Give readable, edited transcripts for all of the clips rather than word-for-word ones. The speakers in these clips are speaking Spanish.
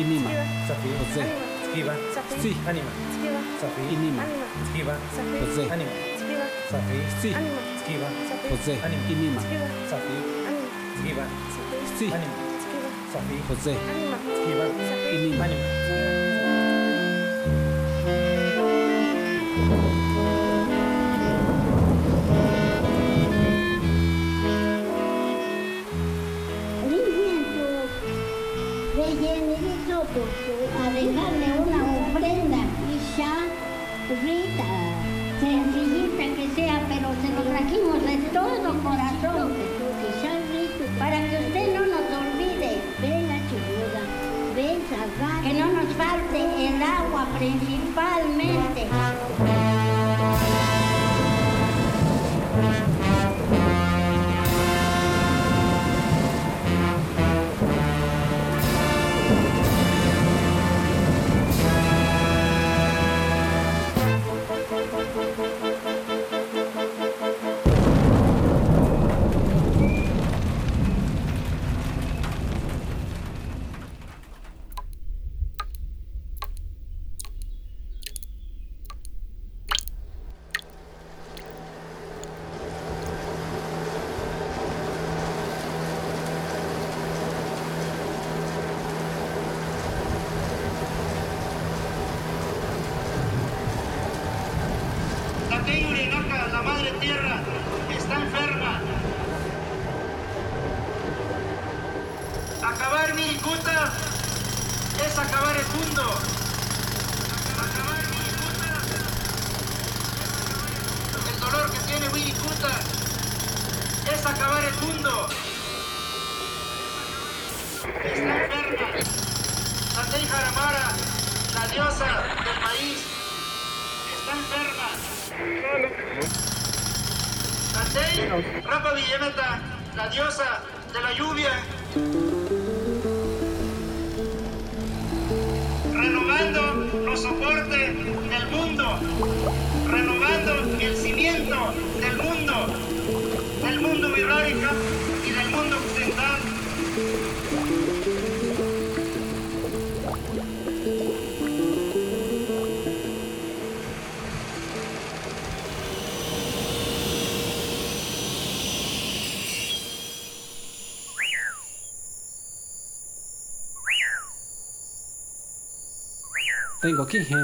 Inima. Safi. José. Esquiva. Sí. Anima. Safi. Inima. Esquiva. José. Anima. Safi. Sí. Esquiva. José. Anima. Inima. Safi. Esquiva. Sí. Anima. Safi. José. Esquiva. Inima. Anima. A dejarle una ofrenda y ya rita, sencillita que sea, pero se lo trajimos de todo corazón, quizás rico, para que usted no nos olvide. Venga, Chuluda, ven, Salva, que no nos falte el agua principalmente. La madre tierra está enferma. Acabar Wirikuta es acabar el mundo. Acabar Wirikuta. El dolor que tiene Wirikuta es acabar el mundo. Está enferma. Satei Jaramara, la diosa del maíz, está enferma. Satei Rapa Villemeta, la diosa de la lluvia, renovando los soportes del mundo, renovando el cimiento del mundo virrárica y del mundo occidental. Tengo que ir.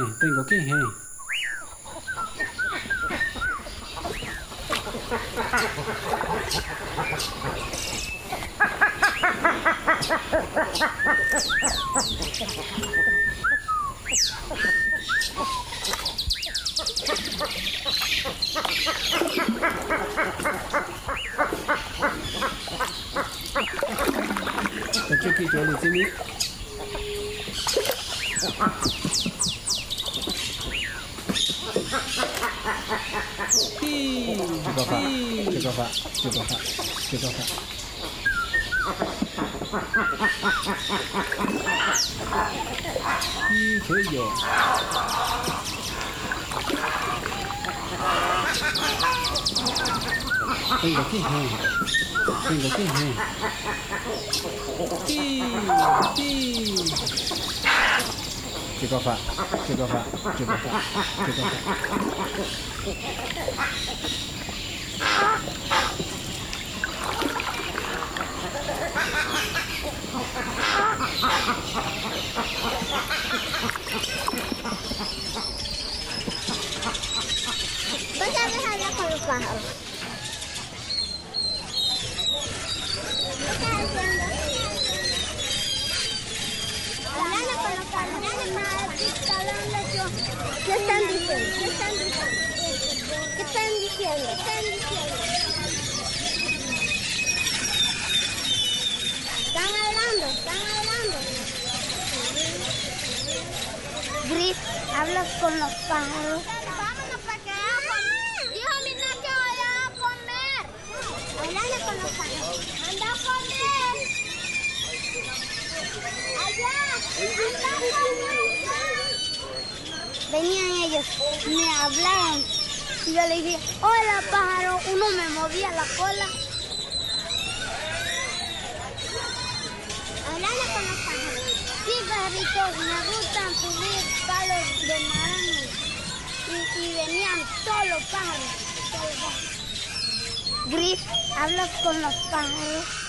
Pues a veces habla con los pájaros. ¿Qué estás haciendo? Hablando con los pájaros. ¿Qué están diciendo? Están hablando. Gris, hablas con los pájaros. Vámonos para que dijo mi nena que vaya a comer. Hablando con los pájaros. Anda a comer. Allá. Anda a comer. Venían ellos, me hablaron. Y yo le dije, hola pájaro, uno me movía la cola. Hablando con los pájaros. Sí, pero pajaritos me gustan subir palos de naranjo y venían todos los pájaros. Gris, hablas con los pájaros.